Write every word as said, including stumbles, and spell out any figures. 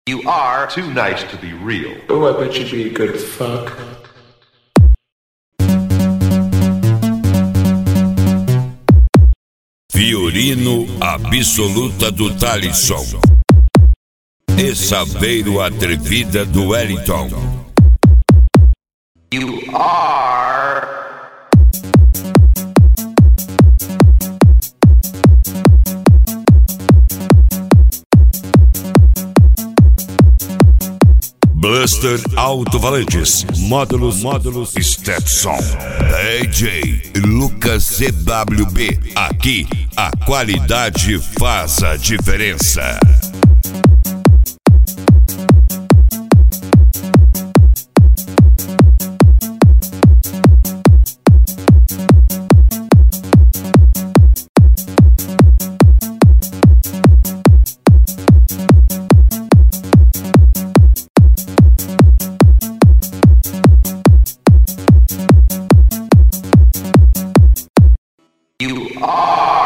You are too nice to be real. Oh, I bet you'd be a good fuck. Fiorino absoluta do Talisson e Saveiro atrevida do Wellington. You are Blaster Alto-Falantes, módulos, módulos Stetson. D J Lucas C W B, aqui a qualidade faz a diferença. You are